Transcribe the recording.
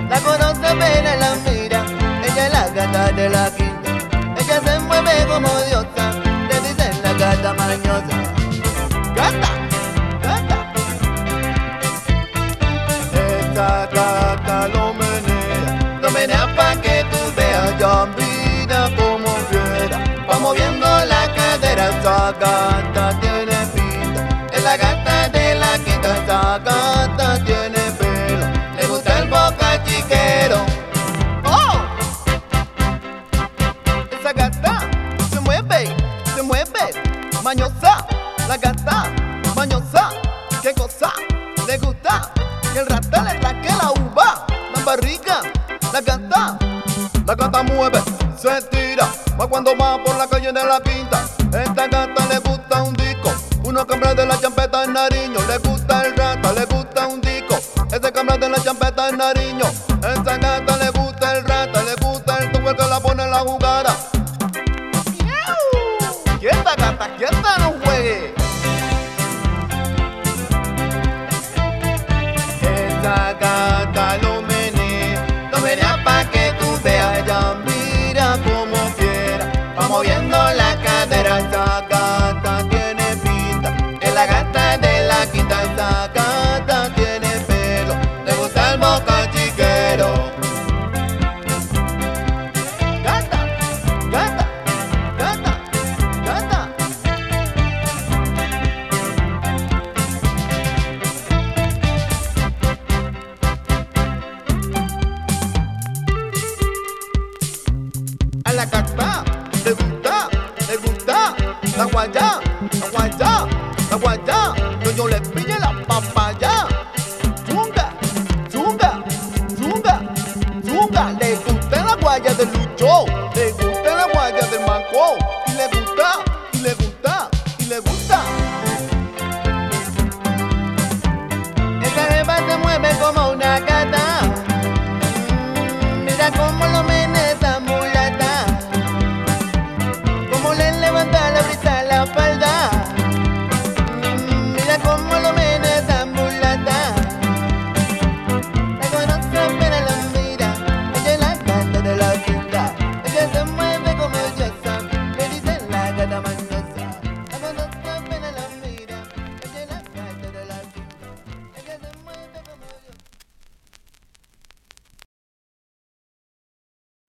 La conoce apenas la mira, ella es la gata de la quinta. Ella se mueve como diosa, le dicen la gata mañosa. ¡Gata! ¡Gata! Esta gata lo menea pa' que tú veas. Ya mira como quiera, va moviendo la cadera. Esta gata tiene pinta, es la gata de la quinta. Esta gata tiene pelo, le gusta el boca chiquero. ¡Oh! Esa gata se mueve, mañosa. La gata mañosa, qué cosa le gusta. Que el rata le traque la uva, la barriga. La gata mueve, se tira, va cuando va por la calle de la quinta. Esta gata le gusta un disco, uno cambra de la champeta en Nariño. Le gusta el rata, le gusta un disco, ese cambra de la champeta en Nariño. Esta gata le gusta el rata, le gusta el tubo que la pone en la jugada. ¡Quieta gata, quieta, no juegue! Esta gata lo menea pa' que tú veas. Ella mira como quiera, va moviendo la cadera. Esta gata tiene pinta, es la gata de la quinta. Esta gata tiene pelo, le gusta el boca chiquero. Gata, gata, gata, gata. A la gata le gusta la guayá, la guayá, la guayá. Yo le pille la papaya. Zunga, zunga, zunga, zunga. Le gusta la guaya del